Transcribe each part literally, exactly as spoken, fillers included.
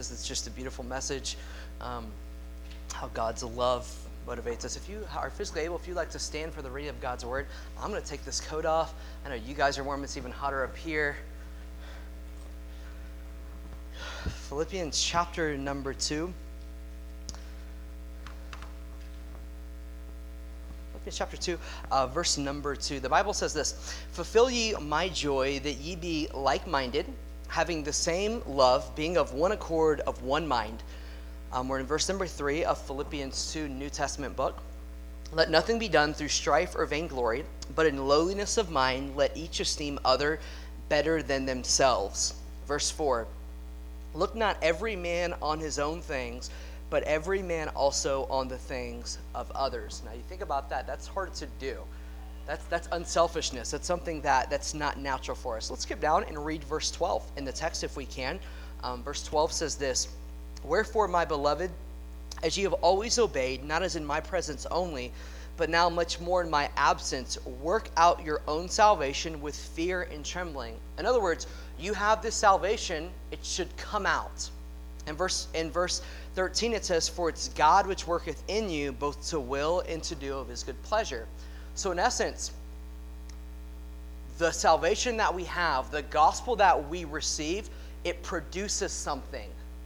It's just a beautiful message. Um, how God's love motivates us. If you are physically able, if you'd like to stand for the reading of God's word, I'm going to take this coat off. I know you guys are warm. It's even hotter up here. Philippians chapter number two. Philippians chapter two, uh, verse number two. The Bible says this: "Fulfill ye my joy, that ye be like-minded, having the same love, being of one accord, of one mind." Um, we're in verse number three of Philippians two, New Testament book. "Let nothing be done through strife or vainglory, but in lowliness of mind let each esteem other better than themselves." Verse four, "Look not every man on his own things, but every man also on the things of others." Now you think about that, that's hard to do. That's that's unselfishness. That's something that, that's not natural for us. Let's skip down and read verse twelve in the text if we can. Um, verse twelve says this: "Wherefore, my beloved, as ye have always obeyed, not as in my presence only, but now much more in my absence, work out your own salvation with fear and trembling." In other words, you have this salvation, it should come out. In verse, in verse thirteen it says, "For it's God which worketh in you, both to will and to do of his good pleasure." So in essence, the salvation that we have, the gospel that we receive, it produces something.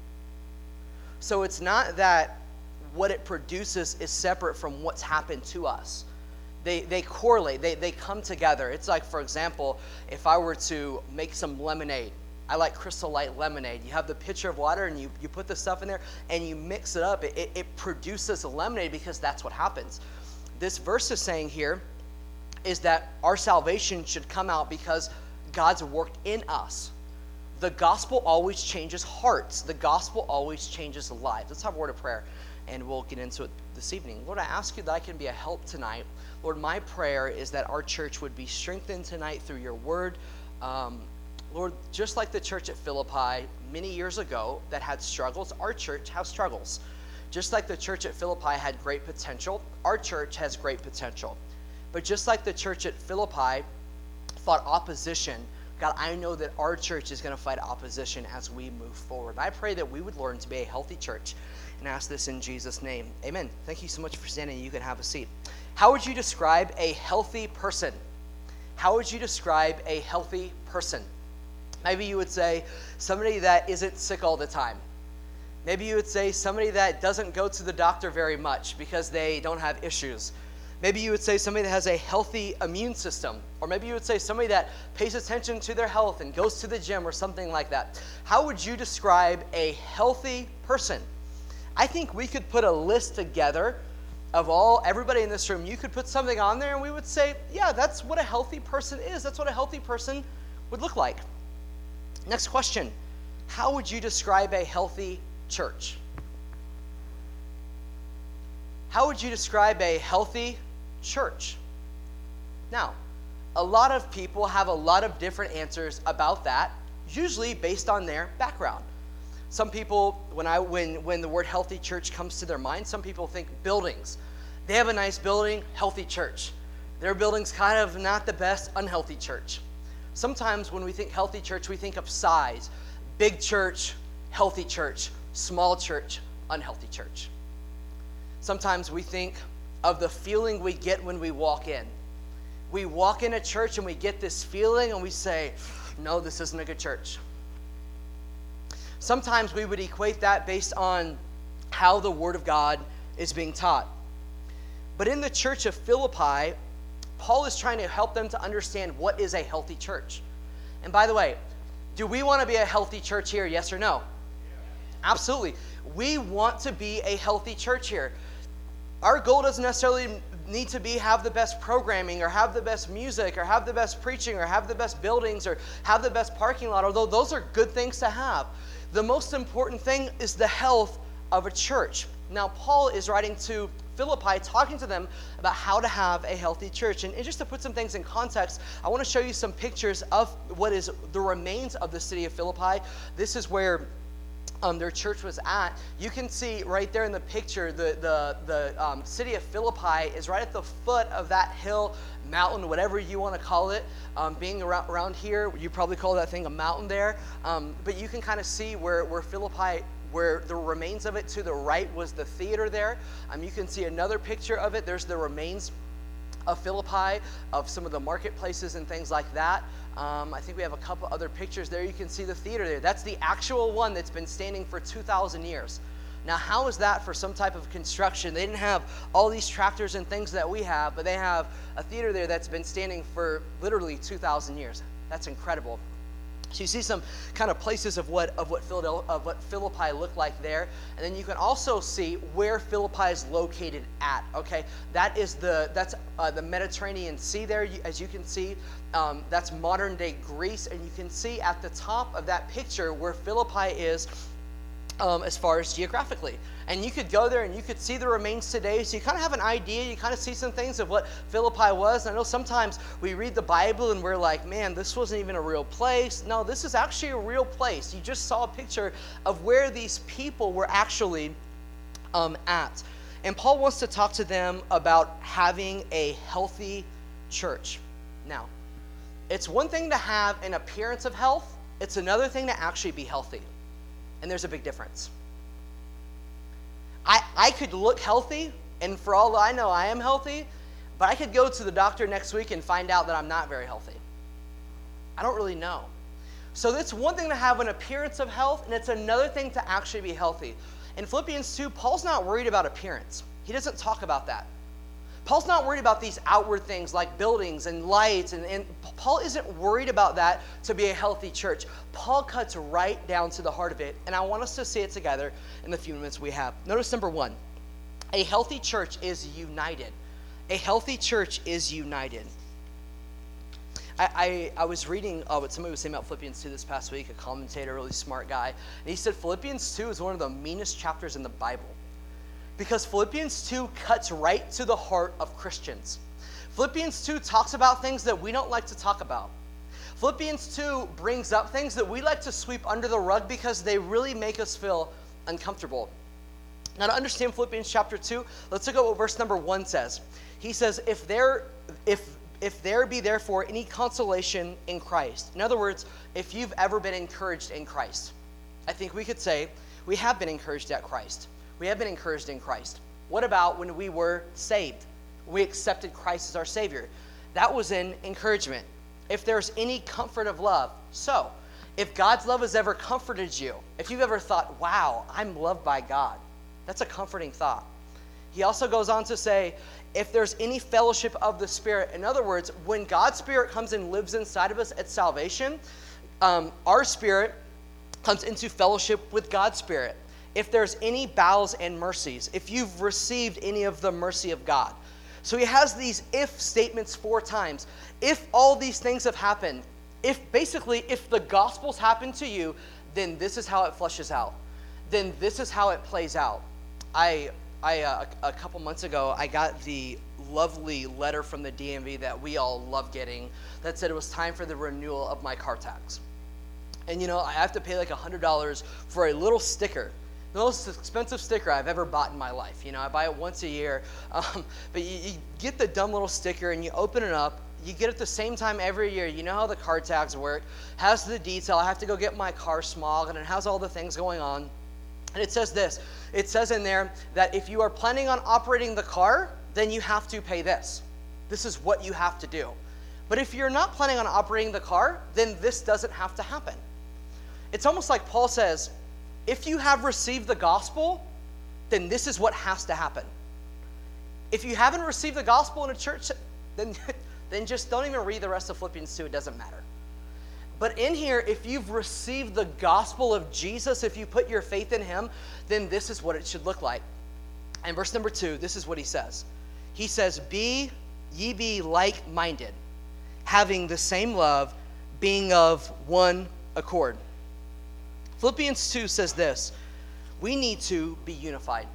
So it's not that what it produces is separate from what's happened to us. They they correlate, they, they come together. It's like, for example, if I were to make some lemonade, I like Crystal Light lemonade. You have the pitcher of water and you, you put the stuff in there and you mix it up. It, it, it produces a lemonade because that's what happens. This verse is saying here is that our salvation should come out because God's worked in us. The gospel always changes hearts. The gospel always changes lives. Let's have a word of prayer and we'll get into it this evening. Lord, I ask you that I can be a help tonight. Lord, my prayer is that our church would be strengthened tonight through your word. Um, Lord, just like the church at Philippi many years ago that had struggles, our church has struggles. Just like the church at Philippi had great potential, our church has great potential. But just like the church at Philippi fought opposition, God, I know that our church is going to fight opposition as we move forward. I pray that we would learn to be a healthy church and ask this in Jesus' name. Amen. Thank you so much for standing. You can have a seat. How would you describe a healthy person? How would you describe a healthy person? Maybe you would say somebody that isn't sick all the time. Maybe you would say somebody that doesn't go to the doctor very much because they don't have issues. Maybe you would say somebody that has a healthy immune system. Or maybe you would say somebody that pays attention to their health and goes to the gym or something like that. How would you describe a healthy person? I think we could put a list together of all, everybody in this room. You could put something on there and we would say, yeah, that's what a healthy person is. That's what a healthy person would look like. Next question. How would you describe a healthy church? How would you describe a healthy church? Now, a lot of people have a lot of different answers about that, usually based on their background. Some people, when I when when the word healthy church comes to their mind, some people think buildings. They have a nice building, healthy church. Their building's kind of not the best, unhealthy church. Sometimes when we think healthy church, we think of size. Big church, healthy church. Small church, unhealthy church. Sometimes we think of the feeling we get when we walk in. We walk in a church and we get this feeling and we say, no, this isn't a good church. Sometimes we would equate that based on how the Word of God is being taught. But in the church of Philippi, Paul is trying to help them to understand what is a healthy church. And by the way, do we want to be a healthy church here, yes or no? Absolutely. We want to be a healthy church here. Our goal doesn't necessarily need to be have the best programming or have the best music or have the best preaching or have the best buildings or have the best parking lot, although those are good things to have. The most important thing is the health of a church. Now, Paul is writing to Philippi, talking to them about how to have a healthy church. And, and just to put some things in context, I want to show you some pictures of what is the remains of the city of Philippi. This is where Um, their church was at. You can see right there in the picture, the the the um, city of Philippi is right at the foot of that hill, mountain, whatever you want to call it. Um, being around, around here, you probably call that thing a mountain there. Um, but you can kind of see where, where Philippi where the remains of it to the right was the theater there. Um, you can see another picture of it. There's the remains of Philippi, of some of the marketplaces and things like that. Um, I think we have a couple other pictures there. You can see the theater there. That's the actual one that's been standing for two thousand years. Now, how is that for some type of construction? They didn't have all these tractors and things that we have, but they have a theater there that's been standing for literally two thousand years. That's incredible. So you see some kind of places of what of what Philadelphia, of what Philippi looked like there, and then you can also see where Philippi is located at. Okay, that is the that's uh, the Mediterranean Sea there, as you can see. Um, that's modern day Greece, and you can see at the top of that picture where Philippi is. Um, as far as geographically. And you could go there and you could see the remains today, so you kind of have an idea, you kind of see some things of what Philippi was. I know sometimes we read the Bible and we're like, man, this wasn't even a real place. No, this is actually a real place. You just saw a picture of where these people were actually um, at. And Paul wants to talk to them about having a healthy church. Now, it's one thing to have an appearance of health, it's another thing to actually be healthy. And there's a big difference. I, I could look healthy, and for all I know, I am healthy, but I could go to the doctor next week and find out that I'm not very healthy. I don't really know. So it's one thing to have an appearance of health, and it's another thing to actually be healthy. In Philippians two, Paul's not worried about appearance. He doesn't talk about that. Paul's not worried about these outward things like buildings and lights, and, and Paul isn't worried about that to be a healthy church. Paul cuts right down to the heart of it, and I want us to see it together in the few minutes we have. Notice number one, a healthy church is united. A healthy church is united. I, I, I was reading uh, what somebody was saying about Philippians two this past week, a commentator, a really smart guy, and he said Philippians two is one of the meanest chapters in the Bible. Because Philippians two cuts right to the heart of Christians. Philippians two talks about things that we don't like to talk about. Philippians two brings up things that we like to sweep under the rug because they really make us feel uncomfortable. Now, to understand Philippians chapter two, let's look at what verse number one says. He says, if there, if, if there be therefore any consolation in Christ. In other words, if you've ever been encouraged in Christ. I think we could say we have been encouraged at Christ. We have been encouraged in Christ. What about when we were saved? We accepted Christ as our Savior. That was an encouragement. If there's any comfort of love. So, if God's love has ever comforted you, if you've ever thought, wow, I'm loved by God, that's a comforting thought. He also goes on to say, if there's any fellowship of the Spirit. In other words, when God's Spirit comes and lives inside of us at salvation, um, our spirit comes into fellowship with God's Spirit. If there's any bowels and mercies, if you've received any of the mercy of God. So he has these if statements four times. If all these things have happened, if basically if the gospel's happened to you, then this is how it flushes out. Then this is how it plays out. I, I uh, a, a couple months ago, I got the lovely letter from the D M V that we all love getting that said it was time for the renewal of my car tax. And you know, I have to pay like one hundred dollars for a little sticker. The most expensive sticker I've ever bought in my life. You know, I buy it once a year. Um, but you, you get the dumb little sticker and you open it up. You get it at the same time every year. You know how the car tags work. Has the detail. I have to go get my car smogged, and it has all the things going on. And it says this. It says in there that if you are planning on operating the car, then you have to pay this. This is what you have to do. But if you're not planning on operating the car, then this doesn't have to happen. It's almost like Paul says, if you have received the gospel, then this is what has to happen. If you haven't received the gospel in a church, then, then just don't even read the rest of Philippians two. It doesn't matter. But in here, if you've received the gospel of Jesus, if you put your faith in him, then this is what it should look like. And verse number two, this is what he says. He says, be ye be like-minded, having the same love, being of one accord. Philippians two says this, we need to be unified.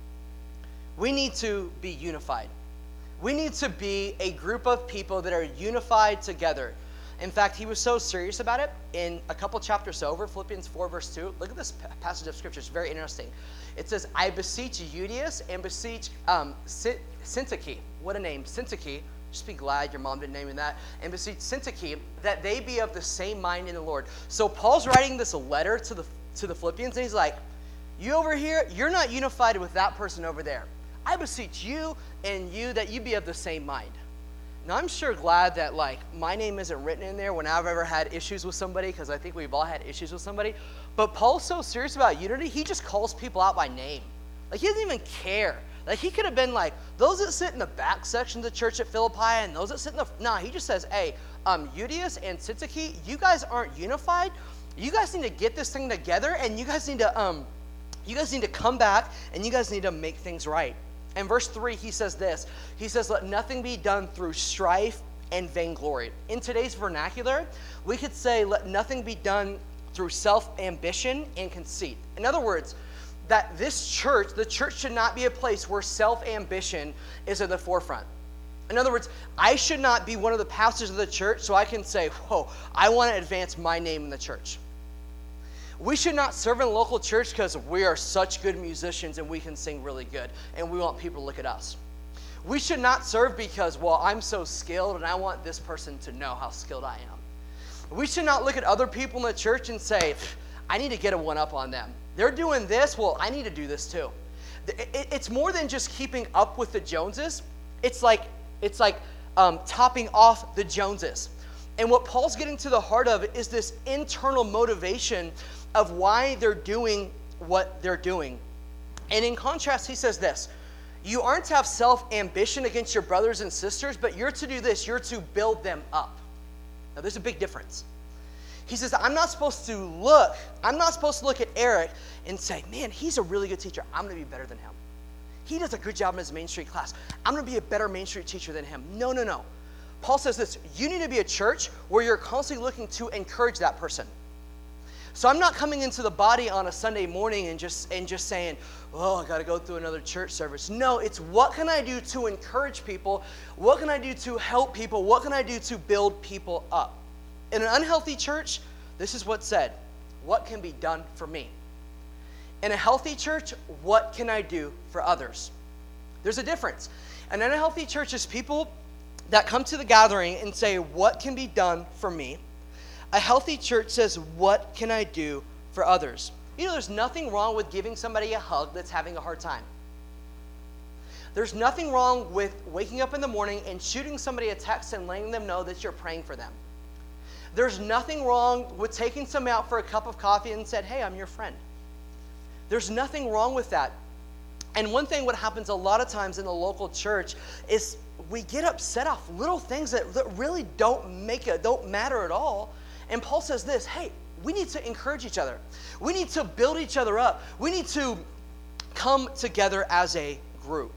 We need to be unified. We need to be a group of people that are unified together. In fact, he was so serious about it in a couple chapters over, Philippians four verse two. Look at this passage of scripture, it's very interesting. It says, I beseech Euodias and beseech um, Syntyche. What a name, Syntyche. Just be glad your mom didn't name him that. And beseech Syntyche that they be of the same mind in the Lord. So Paul's writing this letter to the to the Philippians, and he's like, You over here, you're not unified with that person over there. I beseech you and you that you be of the same mind. Now, I'm sure glad that, like, my name isn't written in there when I've ever had issues with somebody, because I think we've all had issues with somebody. But Paul's so serious about unity, he just calls people out by name. Like, he doesn't even care. Like, he could have been like, those that sit in the back section of the church at Philippi and those that sit in the... No, he just says, hey, um, Euodias and Syntyche, you guys aren't unified. You guys need to get this thing together, and you guys need to, um, you guys need to come back, and you guys need to make things right. In verse three, he says this. He says, let nothing be done through strife and vainglory. In today's vernacular, we could say, let nothing be done through self-ambition and conceit. In other words, that this church, the church should not be a place where self-ambition is at the forefront. In other words, I should not be one of the pastors of the church so I can say, whoa, I want to advance my name in the church. We should not serve in a local church because we are such good musicians and we can sing really good and we want people to look at us. We should not serve because, well, I'm so skilled and I want this person to know how skilled I am. We should not look at other people in the church and say, I need to get a one up on them. They're doing this, well, I need to do this too. It's more than just keeping up with the Joneses. It's like, it's like um, topping off the Joneses. And what Paul's getting to the heart of is this internal motivation of why they're doing what they're doing. And in contrast, he says this, you aren't to have self-ambition against your brothers and sisters, but you're to do this, you're to build them up. Now, there's a big difference. He says, I'm not supposed to look, I'm not supposed to look at Eric and say, man, he's a really good teacher. I'm going to be better than him. He does a good job in his Main Street class. I'm going to be a better Main Street teacher than him. No, no, no. Paul says this, you need to be a church where you're constantly looking to encourage that person. So I'm not coming into the body on a Sunday morning and just and just saying, oh, I got to go through another church service. No, it's what can I do to encourage people? What can I do to help people? What can I do to build people up? In an unhealthy church, this is what's said. What can be done for me? In a healthy church, what can I do for others? There's a difference. An unhealthy church is people that come to the gathering and say, what can be done for me? A healthy church says, what can I do for others? You know, there's nothing wrong with giving somebody a hug that's having a hard time. There's nothing wrong with waking up in the morning and shooting somebody a text and letting them know that you're praying for them. There's nothing wrong with taking somebody out for a cup of coffee and said, hey, I'm your friend. There's nothing wrong with that. And one thing what happens a lot of times in the local church is we get upset off little things that, that really don't make it, don't matter at all. And Paul says this, hey, we need to encourage each other. We need to build each other up. We need to come together as a group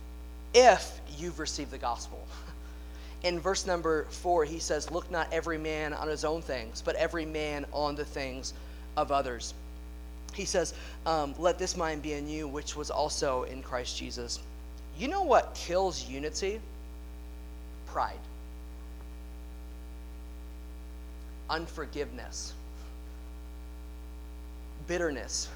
if you've received the gospel. In verse number four, he says, look not every man on his own things, but every man on the things of others. He says, um, let this mind be in you, which was also in Christ Jesus. You know what kills unity? Pride. Unforgiveness. Bitterness.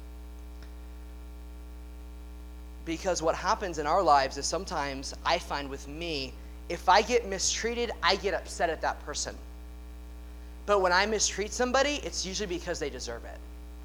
Because what happens in our lives is sometimes I find with me, if I get mistreated, I get upset at that person. But when I mistreat somebody, it's usually because they deserve it.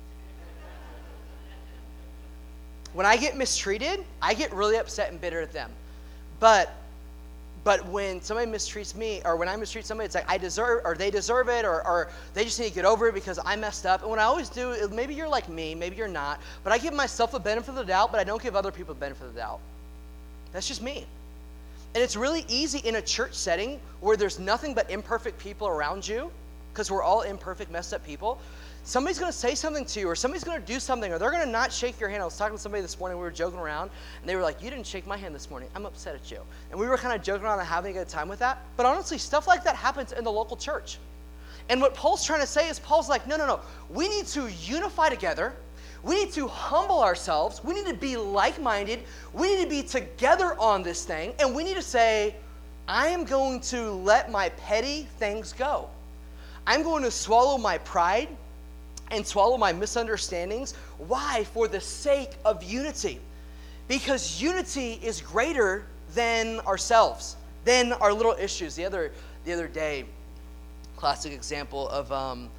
When I get mistreated, I get really upset and bitter at them. But but when somebody mistreats me, or when I mistreat somebody, it's like I deserve, or they deserve it, or, or they just need to get over it because I messed up. And what I always do, is maybe you're like me, maybe you're not, but I give myself the benefit of the doubt, but I don't give other people the benefit of the doubt. That's just me. And it's really easy in a church setting where there's nothing but imperfect people around you, because we're all imperfect, messed up people. Somebody's going to say something to you, or somebody's going to do something, or they're going to not shake your hand. I was talking to somebody this morning, we were joking around, and they were like, you didn't shake my hand this morning. I'm upset at you. And we were kind of joking around and having a good time with that. But honestly, stuff like that happens in the local church. And what Paul's trying to say is, Paul's like, no, no, no. We need to unify together. We need to humble ourselves. We need to be like-minded. We need to be together on this thing. And we need to say, I am going to let my petty things go. I'm going to swallow my pride and swallow my misunderstandings. Why? For the sake of unity. Because unity is greater than ourselves, than our little issues. The other, the other day, classic example of um,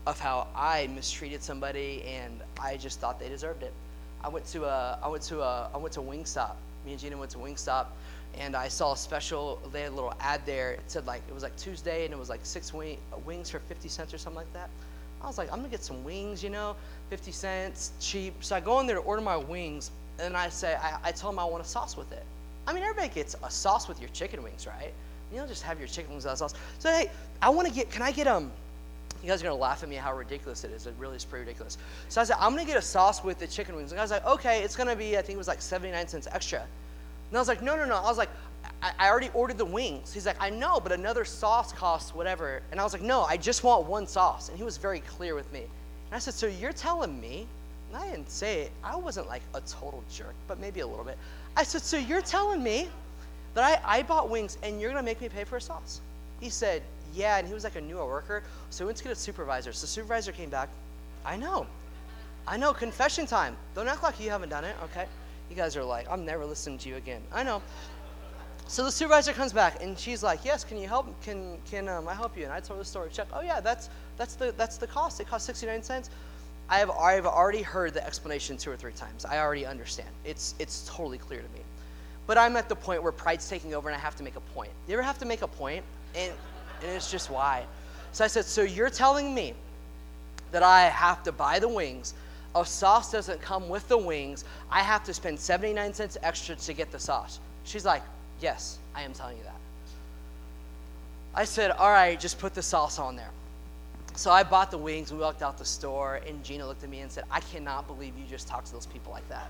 of how I mistreated somebody and I just thought they deserved it. I went to a, I went to a, I went to Wingstop. Me and Gina went to Wingstop, and I saw a special. They had a little ad there. It said like it was like Tuesday, and it was like six wing, wings for fifty cents or something like that. I was like, I'm gonna get some wings, you know, fifty cents, cheap. So I go in there to order my wings, and I say, I, I tell them I want a sauce with it. I mean, everybody gets a sauce with your chicken wings, right? You don't just have your chicken wings without sauce. So hey, I want to get. Can I get um? You guys are gonna laugh at me how ridiculous it is. It really is pretty ridiculous. So I said, I'm gonna get a sauce with the chicken wings. And I was like, okay, it's gonna be, I think it was like seventy-nine cents extra. And I was like, no, no, no. I was like, I, I already ordered the wings. He's like, I know, but another sauce costs whatever. And I was like, no, I just want one sauce. And he was very clear with me. And I said, so you're telling me, and I didn't say it, I wasn't like a total jerk, but maybe a little bit. I said, so you're telling me that I, I bought wings and you're gonna make me pay for a sauce? He said, yeah, and he was like a newer worker, so we went to get a supervisor. So the supervisor came back. I know. I know, confession time. Don't act like you haven't done it, okay? You guys are like, I'm never listening to you again. I know. So the supervisor comes back, and she's like, yes, can you help? Can can um, I help you? And I told her the story. Check. Oh, yeah, that's that's the that's the cost. It costs sixty-nine cents. I have I've already heard the explanation two or three times. I already understand. It's it's totally clear to me. But I'm at the point where pride's taking over, and I have to make a point. You ever have to make a point? And And it's just why. So I said, so you're telling me that I have to buy the wings, a sauce doesn't come with the wings, I have to spend seventy-nine cents extra to get the sauce? She's like, yes, I am telling you that. I said, all right, just put the sauce on there. So I bought the wings, we walked out the store, and Gina looked at me and said, I cannot believe you just talked to those people like that.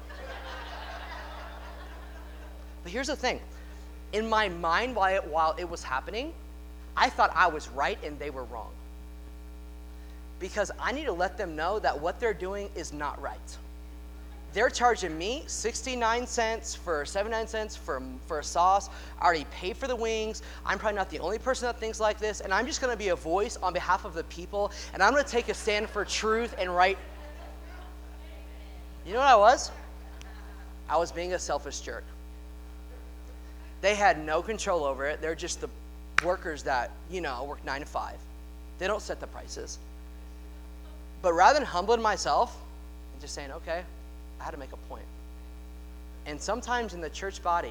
But here's the thing. In my mind, while it, while it was happening, I thought I was right and they were wrong. Because I need to let them know that what they're doing is not right. They're charging me sixty-nine cents for seventy-nine cents for, for a sauce. I already paid for the wings. I'm probably not the only person that thinks like this. And I'm just going to be a voice on behalf of the people. And I'm going to take a stand for truth and right. You know what I was? I was being a selfish jerk. They had no control over it. They're just the workers that, you know, work nine to five. They don't set the prices. But rather than humbling myself and just saying, okay, I had to make a point. And sometimes in the church body,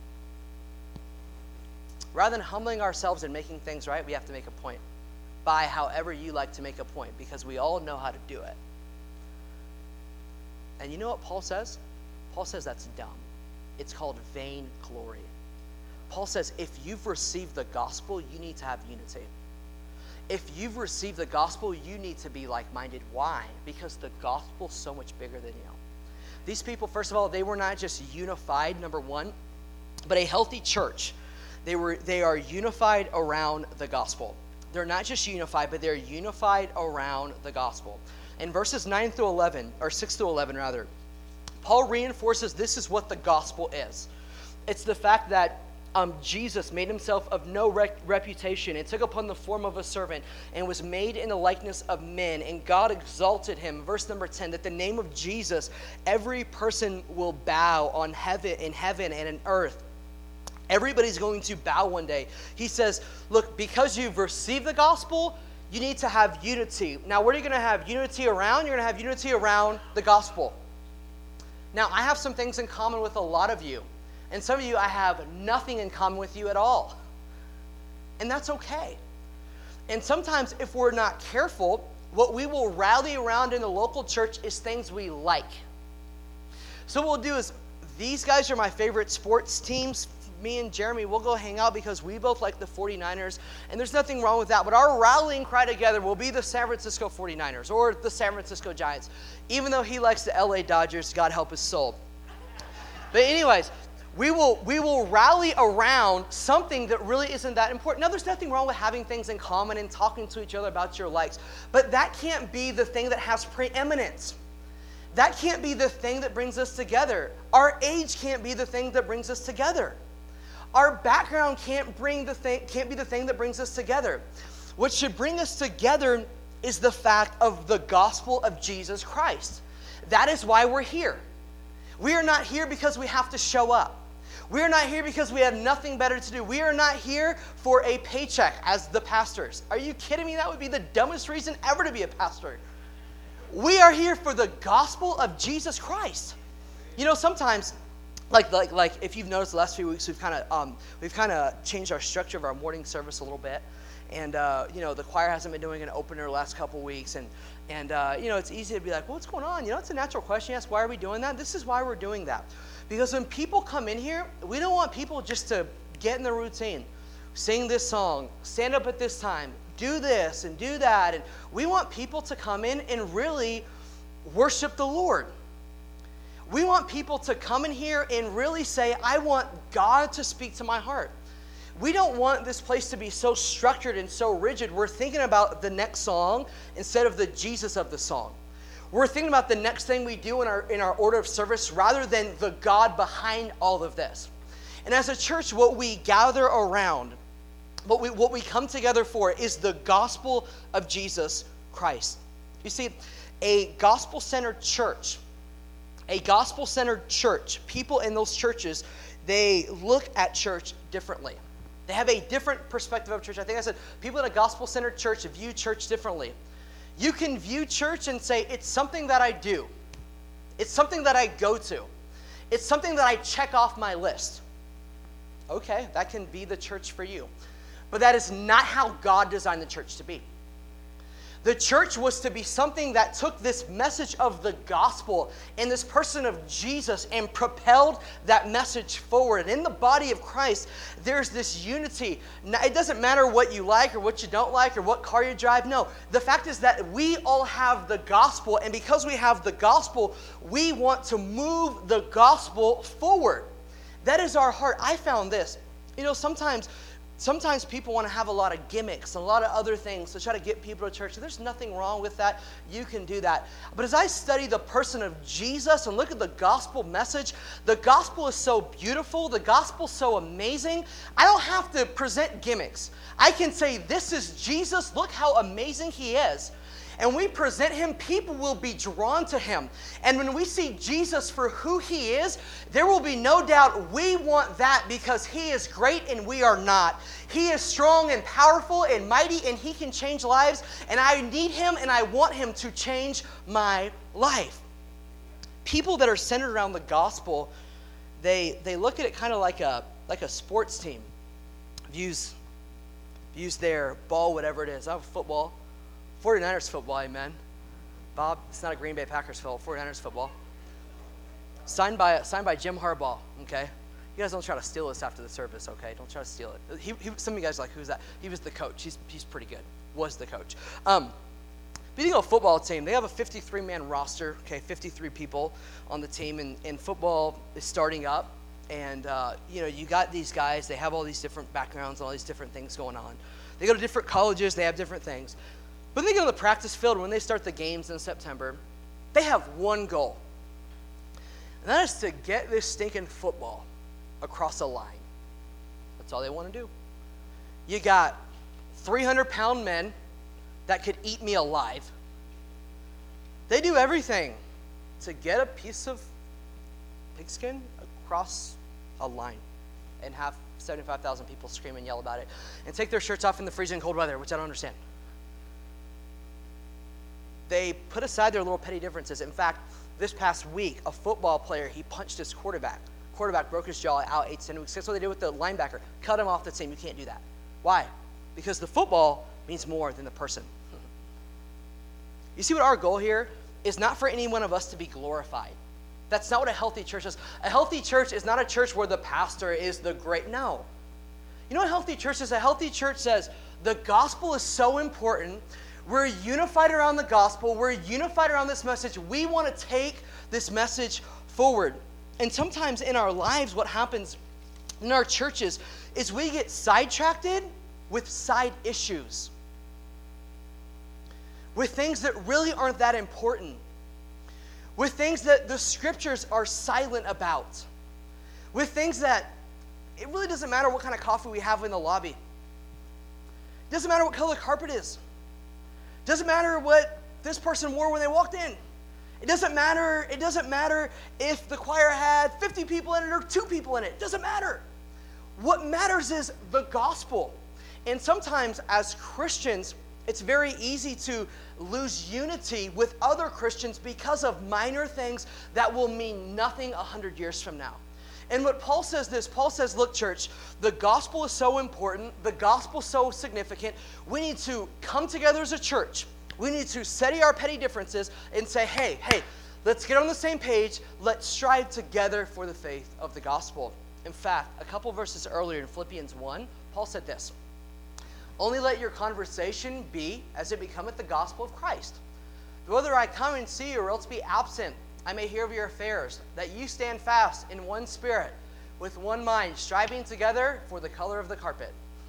rather than humbling ourselves and making things right, we have to make a point by however you like to make a point, because we all know how to do it. And you know what Paul says? Paul says that's dumb. It's called vain glory. Paul says, if you've received the gospel, you need to have unity. If you've received the gospel, you need to be like-minded. Why? Because the gospel's so much bigger than you. These people, first of all, they were not just unified, number one, but a healthy church. They were, they are unified around the gospel. They're not just unified, but they're unified around the gospel. In verses nine through eleven, or six through eleven rather, Paul reinforces this is what the gospel is. It's the fact that Um, Jesus made himself of no rec- reputation and took upon the form of a servant and was made in the likeness of men, and God exalted him. Verse number ten, that the name of Jesus, every person will bow on heaven, in heaven and in earth. Everybody's going to bow one day. He says, look, because you've received the gospel, you need to have unity. Now, what are you going to have unity around? You're going to have unity around the gospel. Now, I have some things in common with a lot of you. And some of you, I have nothing in common with you at all. And that's okay. And sometimes if we're not careful, what we will rally around in the local church is things we like. So what we'll do is, these guys are my favorite sports teams. Me and Jeremy, we'll go hang out because we both like the forty-niners. And there's nothing wrong with that. But our rallying cry together will be the San Francisco forty-niners or the San Francisco Giants. Even though he likes the L A Dodgers, God help his soul. But anyways, We will we will rally around something that really isn't that important. Now, there's nothing wrong with having things in common and talking to each other about your likes, but that can't be the thing that has preeminence. That can't be the thing that brings us together. Our age can't be the thing that brings us together. Our background can't bring the thing can't be the thing that brings us together. What should bring us together is the fact of the gospel of Jesus Christ. That is why we're here. We are not here because we have to show up. We are not here because we have nothing better to do. We are not here for a paycheck as the pastors. Are you kidding me? That would be the dumbest reason ever to be a pastor. We are here for the gospel of Jesus Christ. You know, sometimes, like like like if you've noticed the last few weeks, we've kind of um, we've kind of changed our structure of our morning service a little bit. And, uh, you know, the choir hasn't been doing an opener the last couple weeks. And, and uh, you know, it's easy to be like, well, what's going on? You know, it's a natural question. Yes, why are we doing that? This is why we're doing that. Because when people come in here, we don't want people just to get in the routine, sing this song, stand up at this time, do this and do that. And we want people to come in and really worship the Lord. We want people to come in here and really say, I want God to speak to my heart. We don't want this place to be so structured and so rigid. We're thinking about the next song instead of the Jesus of the song. We're thinking about the next thing we do in our in our order of service rather than the God behind all of this. And as a church, what we gather around, what we what we come together for is the gospel of Jesus Christ. You see, a gospel-centered church, a gospel-centered church, people in those churches, they look at church differently. They have a different perspective of church. I think I said people in a gospel-centered church view church differently. You can view church and say, it's something that I do. It's something that I go to. It's something that I check off my list. Okay, that can be the church for you. But that is not how God designed the church to be. The church was to be something that took this message of the gospel and this person of Jesus and propelled that message forward. And in the body of Christ, there's this unity. Now, it doesn't matter what you like or what you don't like or what car you drive. No, the fact is that we all have the gospel. And because we have the gospel, we want to move the gospel forward. That is our heart. I found this. You know, sometimes... Sometimes people want to have a lot of gimmicks and a lot of other things to try to get people to church. There's nothing wrong with that. You can do that. But as I study the person of Jesus and look at the gospel message, the gospel is so beautiful. The gospel is so amazing. I don't have to present gimmicks. I can say, this is Jesus. Look how amazing he is. And we present him, people will be drawn to him. And when we see Jesus for who he is, there will be no doubt we want that because he is great and we are not. He is strong and powerful and mighty and he can change lives. And I need him and I want him to change my life. People that are centered around the gospel, they they look at it kind of like a like a sports team. Views, views their ball, whatever it is. I have football. forty-niners football, amen. Bob, it's not a Green Bay Packers football, forty-niners football. Signed by signed by Jim Harbaugh, okay? You guys don't try to steal this after the service, okay? Don't try to steal it. He, he, some of you guys are like, who's that? He was the coach. He's he's pretty good. Was the coach. Um, but you think of a football team, they have a fifty-three man roster, okay, fifty-three people on the team, and, and football is starting up. And, uh, you know, you got these guys, they have all these different backgrounds and all these different things going on. They go to different colleges, they have different things. But when they get on the practice field, when they start the games in September, they have one goal. And that is to get this stinking football across a line. That's all they want to do. You got three hundred pound men that could eat me alive. They do everything to get a piece of pigskin across a line and have seventy-five thousand people scream and yell about it and take their shirts off in the freezing cold weather, which I don't understand. They put aside their little petty differences. In fact, this past week, a football player, he punched his quarterback. Quarterback broke his jaw out eight to ten weeks. That's what they did with the linebacker. Cut him off the team. You can't do that. Why? Because the football means more than the person. You see what our goal here is not for any one of us to be glorified. That's not what a healthy church is. A healthy church is not a church where the pastor is the great. No. You know what a healthy church is? A healthy church says the gospel is so important. We're unified around the gospel. We're unified around this message. We want to take this message forward. And sometimes in our lives, what happens in our churches is we get sidetracked with side issues, with things that really aren't that important, with things that the scriptures are silent about, with things that it really doesn't matter what kind of coffee we have in the lobby. It doesn't matter what color the carpet is. Doesn't matter what this person wore when they walked in. It doesn't matter, it doesn't matter if the choir had fifty people in it or two people in it. It doesn't matter. What matters is the gospel. And sometimes as Christians, it's very easy to lose unity with other Christians because of minor things that will mean nothing a hundred years from now. And what Paul says this, Paul says, look, church, the gospel is so important, the gospel is so significant, we need to come together as a church. We need to settle our petty differences and say, hey, hey, let's get on the same page. Let's strive together for the faith of the gospel. In fact, a couple verses earlier in Philippians one, Paul said this, only let your conversation be as it becometh the gospel of Christ. Whether I come and see you or else be absent, I may hear of your affairs, that you stand fast in one spirit, with one mind, striving together for the color of the carpet.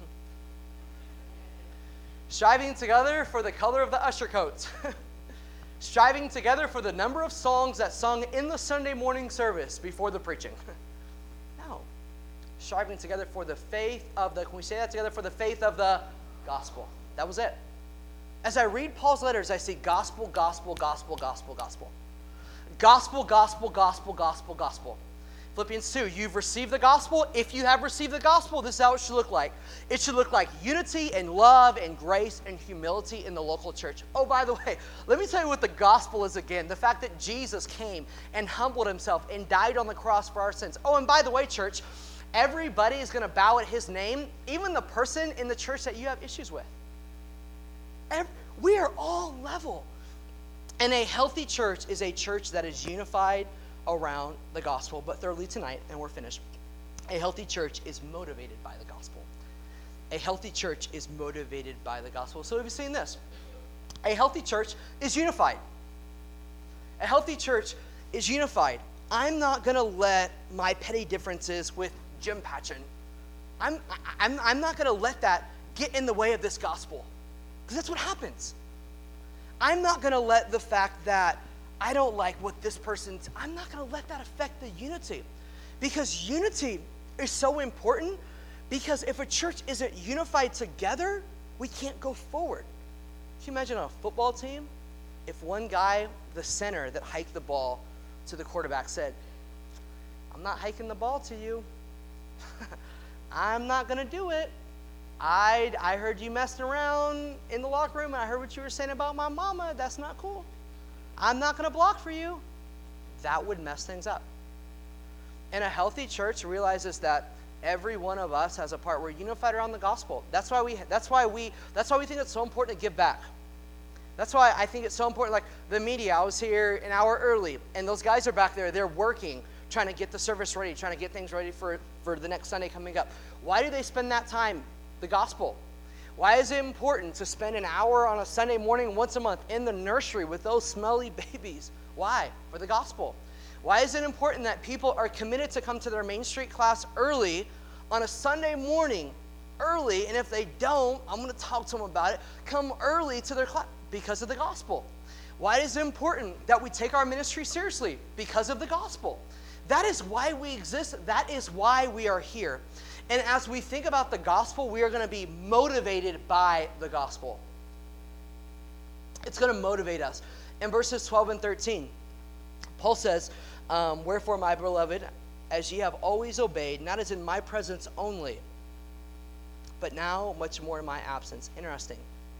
Striving together for the color of the usher coats. Striving together for the number of songs that sung in the Sunday morning service before the preaching. No. Striving together for the faith of the, can we say that together? For the faith of the gospel. That was it. As I read Paul's letters, I see gospel, gospel, gospel, gospel, gospel. Gospel, gospel, gospel, gospel, gospel. Philippians two, you've received the gospel. If you have received the gospel, this is how it should look like. It should look like unity and love and grace and humility in the local church. Oh, by the way, let me tell you what the gospel is again. The fact that Jesus came and humbled himself and died on the cross for our sins. Oh, and by the way, church, everybody is going to bow at his name, even the person in the church that you have issues with. Every, we are all level. And a healthy church is a church that is unified around the gospel. But thirdly tonight, and we're finished, a healthy church is motivated by the gospel. A healthy church is motivated by the gospel. So have you seen this? A healthy church is unified. A healthy church is unified. I'm not going to let my petty differences with Jim Patchen, I'm, I'm, I'm not going to let that get in the way of this gospel. Because that's what happens. I'm not going to let the fact that I don't like what this person's, I'm not going to let that affect the unity. Because unity is so important, because if a church isn't unified together, we can't go forward. Can you imagine a football team? If one guy, the center that hiked the ball to the quarterback said, I'm not hiking the ball to you. I'm not going to do it. I, I heard you messing around in the locker room, and I heard what you were saying about my mama. That's not cool. I'm not going to block for you. That would mess things up. And a healthy church realizes that every one of us has a part. We're unified around the gospel. That's why we. That's why we. That's why we think it's so important to give back. That's why I think it's so important. Like the media, I was here an hour early, and those guys are back there. They're working, trying to get the service ready, trying to get things ready for for the next Sunday coming up. Why do they spend that time? The gospel. Why is it important to spend an hour on a Sunday morning once a month in the nursery with those smelly babies? Why? For the gospel. Why is it important that people are committed to come to their Main Street class early on a Sunday morning, early, and if they don't, I'm going to talk to them about it, come early to their class because of the gospel. Why is it important that we take our ministry seriously? Because of the gospel. That is why we exist. That is why we are here. And as we think about the gospel, we are going to be motivated by the gospel. It's going to motivate us. In verses twelve and thirteen, Paul says, um, wherefore, my beloved, as ye have always obeyed, not as in my presence only, but now much more in my absence. Interesting.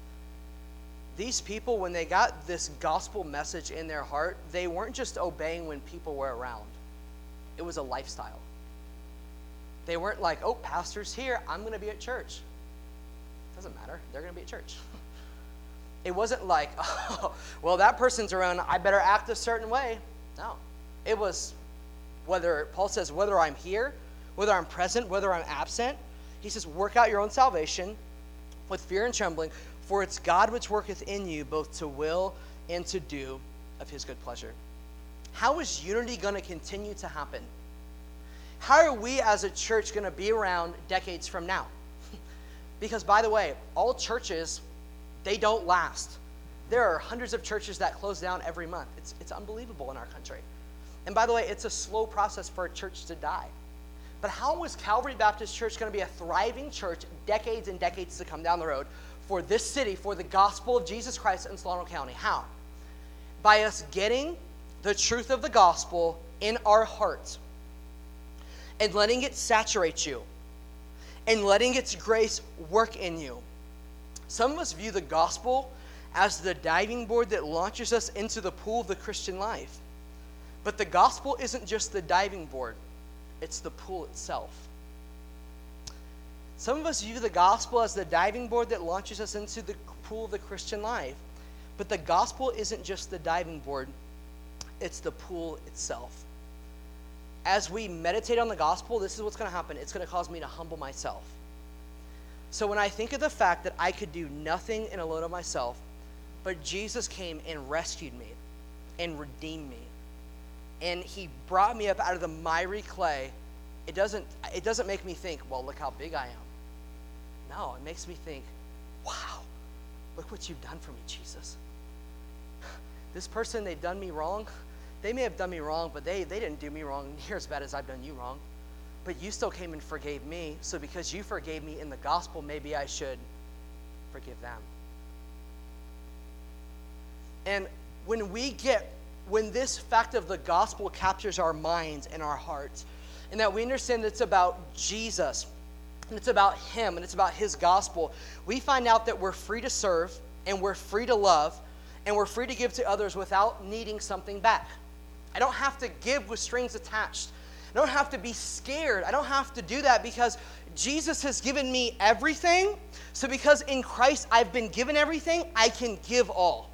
These people, when they got this gospel message in their heart, they weren't just obeying when people were around. It was a lifestyle. They weren't like, oh, pastor's here, I'm going to be at church. Doesn't matter. They're going to be at church. It wasn't like, oh, well, that person's around, I better act a certain way. No. It was whether, Paul says, whether I'm here, whether I'm present, whether I'm absent. He says, work out your own salvation with fear and trembling, for it's God which worketh in you both to will and to do of his good pleasure. How is unity going to continue to happen? How are we as a church going to be around decades from now? Because, by the way, all churches, they don't last. There are hundreds of churches that close down every month. It's, it's unbelievable in our country. And by the way, it's a slow process for a church to die. But how is Calvary Baptist Church going to be a thriving church decades and decades to come down the road for this city, for the gospel of Jesus Christ in Solano County? How? By us getting the truth of the gospel in our hearts and letting it saturate you and letting its grace work in you. Some of us view the gospel as the diving board that launches us into the pool of the Christian life. But the gospel isn't just the diving board, it's the pool itself. Some of us view the gospel as the diving board that launches us into the pool of the Christian life. But the gospel isn't just the diving board, it's the pool itself. As we meditate on the gospel, this is what's going to happen. It's going to cause me to humble myself. So when I think of the fact that I could do nothing in alone of myself, but Jesus came and rescued me and redeemed me, and he brought me up out of the miry clay, it doesn't, it doesn't make me think, well, look how big I am. No, it makes me think, wow, look what you've done for me, Jesus. This person, they've done me wrong. They may have done me wrong, but they, they didn't do me wrong near as bad as I've done you wrong. But you still came and forgave me. So because you forgave me in the gospel, maybe I should forgive them. And when we get, when this fact of the gospel captures our minds and our hearts, and that we understand that it's about Jesus, and it's about him, and it's about his gospel, we find out that we're free to serve, and we're free to love, and we're free to give to others without needing something back. I don't have to give with strings attached. I don't have to be scared. I don't have to do that because Jesus has given me everything. So because in Christ I've been given everything, I can give all.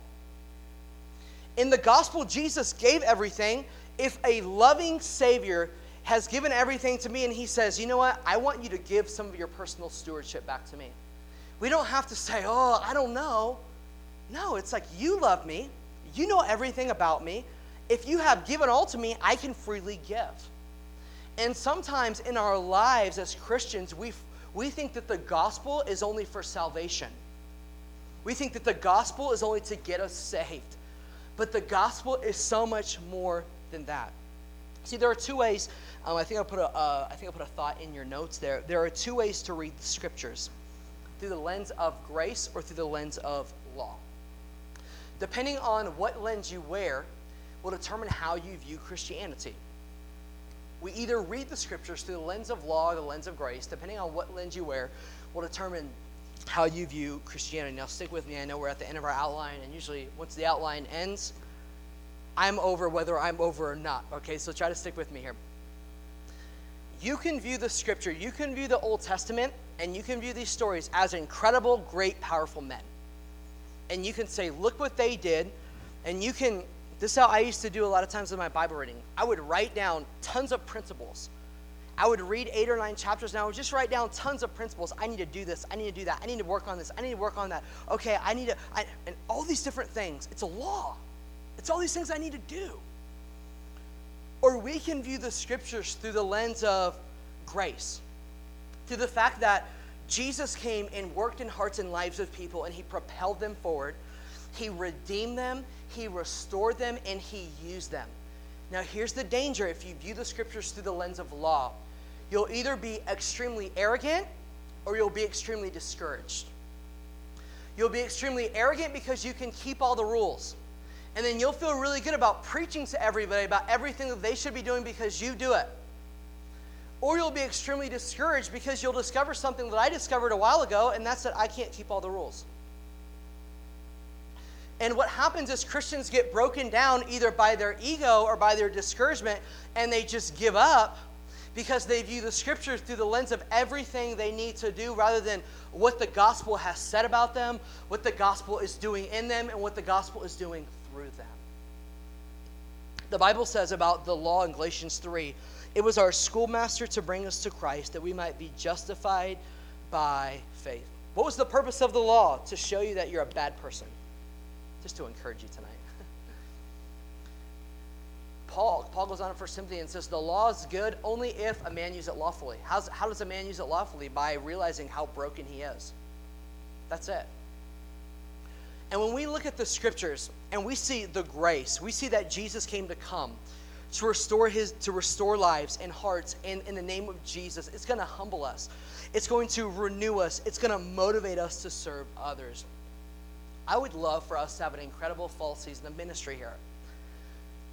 In the gospel, Jesus gave everything. If a loving Savior has given everything to me and he says, you know what, I want you to give some of your personal stewardship back to me. We don't have to say, oh, I don't know. No, it's like, you love me. You know everything about me. If you have given all to me, I can freely give. And sometimes in our lives as Christians, we we think that the gospel is only for salvation. We think that the gospel is only to get us saved. But the gospel is so much more than that. See, there are two ways. Um, I think I put a uh, I think I put a thought in your notes there. There are two ways to read the scriptures: through the lens of grace or through the lens of law. Depending on what lens you wear, will determine how you view Christianity. We either read the scriptures through the lens of law or the lens of grace. Depending on what lens you wear, will determine how you view Christianity. Now, stick with me. I know we're at the end of our outline, and usually once the outline ends, I'm over whether I'm over or not. Okay, so try to stick with me here. You can view the scripture, you can view the Old Testament, and you can view these stories as incredible, great, powerful men. And you can say, look what they did, and you can, this is how I used to do a lot of times in my Bible reading. I would write down tons of principles. I would read eight or nine chapters, and I would just write down tons of principles. I need to do this, I need to do that, I need to work on this, I need to work on that. Okay, I need to, I, and all these different things. It's a law. It's all these things I need to do. Or we can view the scriptures through the lens of grace, through the fact that Jesus came and worked in hearts and lives of people, and he propelled them forward. He redeemed them, he restored them, and he used them. Now here's the danger if you view the scriptures through the lens of law. You'll either be extremely arrogant or you'll be extremely discouraged. You'll be extremely arrogant because you can keep all the rules. And then you'll feel really good about preaching to everybody about everything that they should be doing because you do it. Or you'll be extremely discouraged because you'll discover something that I discovered a while ago, and that's that I can't keep all the rules. And what happens is Christians get broken down either by their ego or by their discouragement, and they just give up because they view the scriptures through the lens of everything they need to do rather than what the gospel has said about them, what the gospel is doing in them, and what the gospel is doing through them. The Bible says about the law in Galatians three, it was our schoolmaster to bring us to Christ that we might be justified by faith. What was the purpose of the law? To show you that you're a bad person. Just to encourage you tonight. Paul, Paul goes on in First Timothy and says, the law is good only if a man uses it lawfully. How's, how does a man use it lawfully? By realizing how broken he is. That's it. And when we look at the scriptures and we see the grace, we see that Jesus came to come to restore his, to restore lives and hearts, and in the name of Jesus, it's going to humble us. It's going to renew us. It's going to motivate us to serve others. I would love for us to have an incredible fall season of ministry here.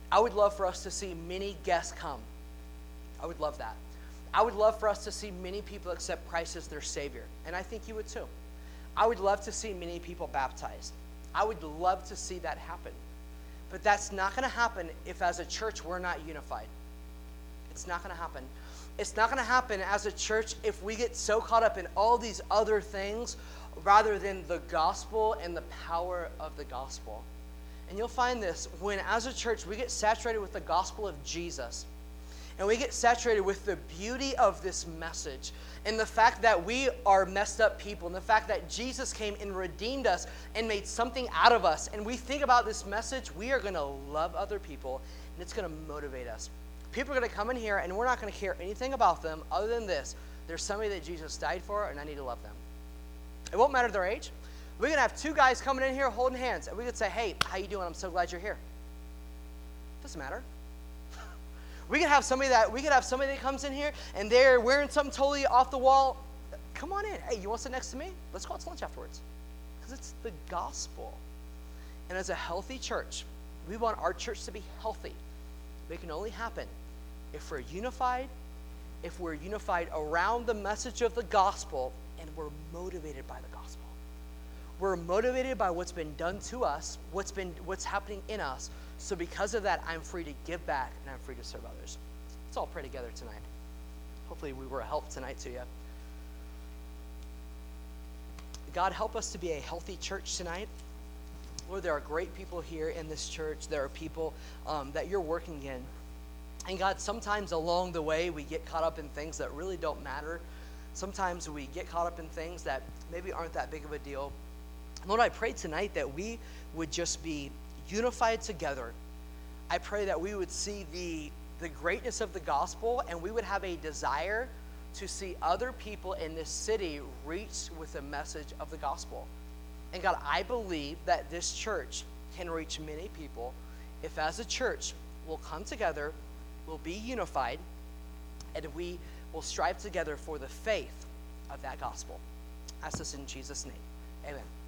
I would love for us to see many guests come. I would love that. I would love for us to see many people accept Christ as their Savior, and I think you would too. I would love to see many people baptized. I would love to see that happen. But that's not going to happen if as a church we're not unified. It's not going to happen. It's not going to happen as a church if we get so caught up in all these other things rather than the gospel and the power of the gospel. And you'll find this when as a church we get saturated with the gospel of Jesus, and we get saturated with the beauty of this message and the fact that we are messed up people and the fact that Jesus came and redeemed us and made something out of us. And we think about this message, we are going to love other people, and it's going to motivate us. People are going to come in here and we're not going to care anything about them other than this. There's somebody that Jesus died for, and I need to love them. It won't matter their age. We're going to have two guys coming in here holding hands, and we could say, hey, how you doing? I'm so glad you're here. Doesn't matter. We could have somebody that we could have somebody that comes in here and they're wearing something totally off the wall. Come on in. Hey, you want to sit next to me? Let's go out to lunch afterwards. Because it's the gospel. And as a healthy church, we want our church to be healthy. But it can only happen if we're unified, if we're unified around the message of the gospel, and we're motivated by the gospel. We're motivated by what's been done to us, what's been what's happening in us. So because of that, I'm free to give back and I'm free to serve others. Let's all pray together tonight. Hopefully we were a help tonight to you. God, help us to be a healthy church tonight. Lord, there are great people here in this church. There are people um, that you're working in. And God, sometimes along the way, we get caught up in things that really don't matter. Sometimes we get caught up in things that maybe aren't that big of a deal. Lord, I pray tonight that we would just be unified together. I pray that we would see the, the greatness of the gospel, and we would have a desire to see other people in this city reach with the message of the gospel. And God, I believe that this church can reach many people if as a church we'll come together, we'll be unified, and we will strive together for the faith of that gospel. I ask this in Jesus' name. Amen.